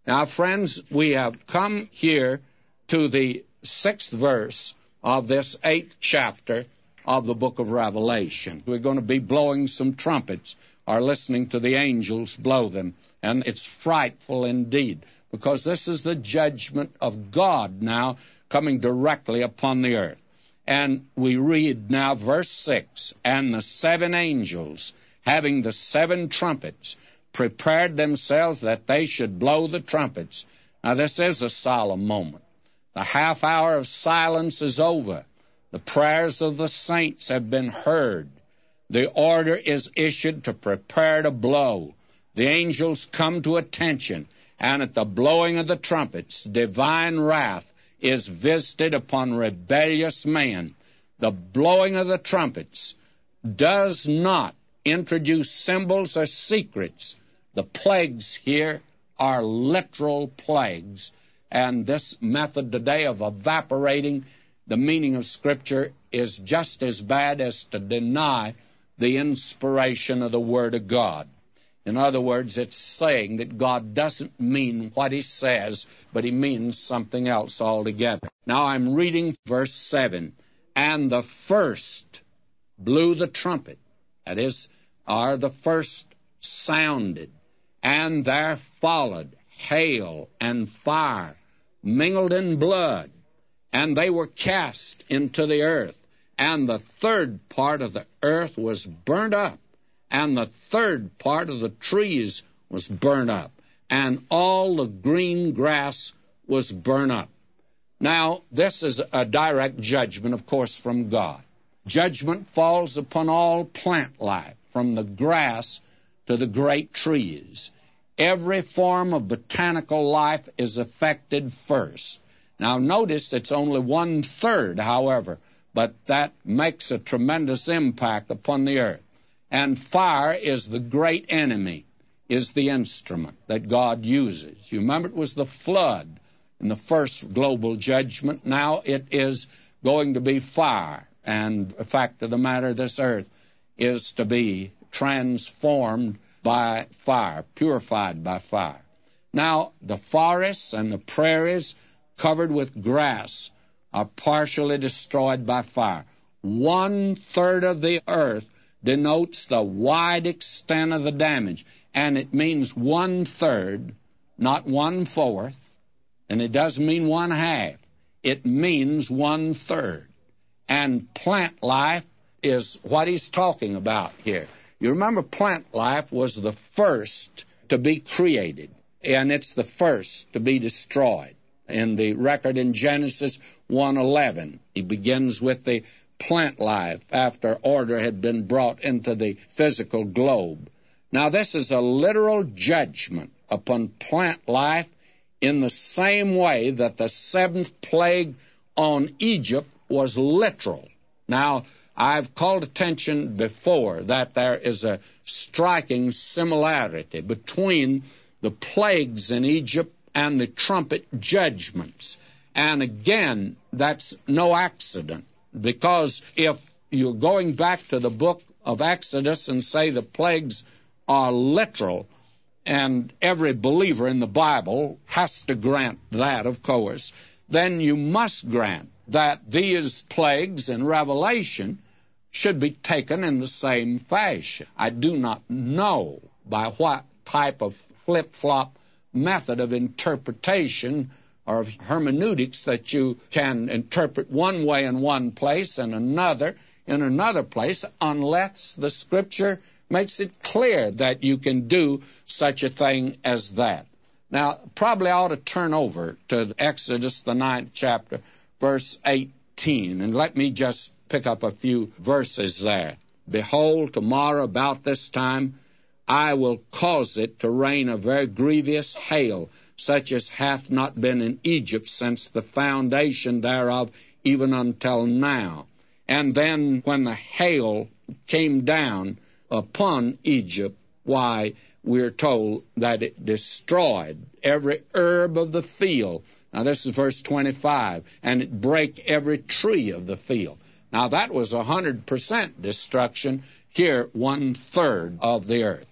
Now, friends, we have come here to the 6th verse of this 8th chapter of the book of Revelation. We're going to be blowing some trumpets, or listening to the angels blow them, and it's frightful indeed, because this is the judgment of God now coming directly upon the earth. And we read now verse 6, "And the 7 angels, having the 7 trumpets, prepared themselves that they should blow the trumpets." Now this is a solemn moment. The half hour of silence is over. The prayers of the saints have been heard. The order is issued to prepare to blow. The angels come to attention, and at the blowing of the trumpets, divine wrath is visited upon rebellious man. The blowing of the trumpets does not introduce symbols or secrets. The plagues here are literal plagues, and this method today of evaporating the meaning of Scripture is just as bad as to deny the inspiration of the Word of God. In other words, it's saying that God doesn't mean what He says, but He means something else altogether. Now I'm reading verse 7. "And the first blew the trumpet," that is, or the first sounded, "and there followed hail and fire, mingled in blood, and they were cast into the earth. And the third part of the earth was burnt up, and the third part of the trees was burnt up, and all the green grass was burnt up." Now, this is a direct judgment, of course, from God. Judgment falls upon all plant life, from the grass to the great trees. Every form of botanical life is affected first. Now, notice it's only 1/3, however, but that makes a tremendous impact upon the earth. And fire is the great enemy, is the instrument that God uses. You remember it was the flood in the first global judgment. Now it is going to be fire. And the fact of the matter, this earth is to be transformed by fire, purified by fire. Now, the forests and the prairies covered with grass are partially destroyed by fire. 1/3 of the earth denotes the wide extent of the damage, and it means 1/3, not 1/4, and it doesn't mean 1/2. It means 1/3. And plant life is what he's talking about here. You remember, plant life was the first to be created, and it's the first to be destroyed. In the record in Genesis 1:11, he begins with the plant life after order had been brought into the physical globe. Now, this is a literal judgment upon plant life in the same way that the 7th plague on Egypt was literal. Now, I've called attention before that there is a striking similarity between the plagues in Egypt and the trumpet judgments. And again, that's no accident, because if you're going back to the book of Exodus and say the plagues are literal, and every believer in the Bible has to grant that, of course, then you must grant that these plagues in Revelation should be taken in the same fashion. I do not know by what type of flip-flop method of interpretation or of hermeneutics that you can interpret one way in one place and another in another place, unless the Scripture makes it clear that you can do such a thing as that. Now, probably I ought to turn over to Exodus, the 9th chapter, verse 18, and let me just pick up a few verses there. "Behold, tomorrow about this time I will cause it to rain a very grievous hail, such as hath not been in Egypt since the foundation thereof, even until now." And then when the hail came down upon Egypt, why, we're told that it destroyed every herb of the field. Now, this is verse 25. "And it brake every tree of the field." Now, that was 100% destruction. Here, 1/3 of the earth.